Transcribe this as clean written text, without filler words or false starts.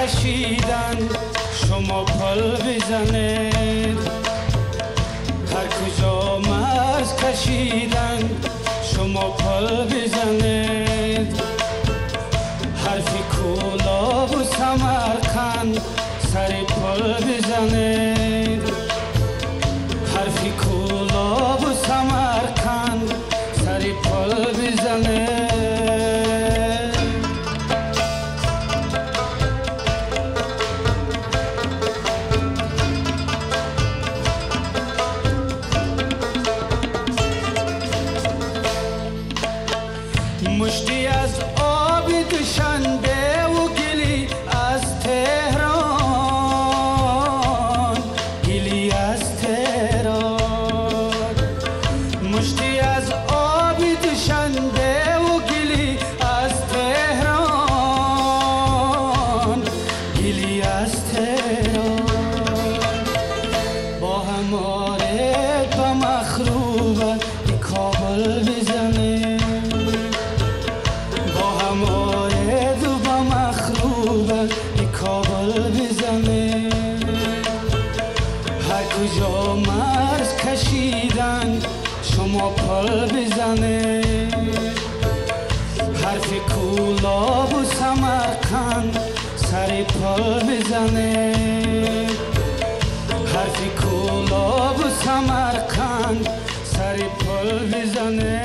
کشیدن شما پل بزنید، هر کجا مرز کشیدن شما پل بزنید، حرفی کولاب و سمرقند سر پل بزنید، حرفی کولاب و سمرقند سر پل بزنید. مشتی از آب دوشنبه و گلی از تهران، گلی از تهران، مشتی از آب دوشنبه و گلی از تهران، گلی از تهران، با هماره با مخروبه کابل بزنه، کابل بزنه، هر کجا مرز کشیدن شما پل بزنه، حرف کولاب و سمرقند سر پل بزنه، حرف کولاب و سمرقند سر پل بزنه.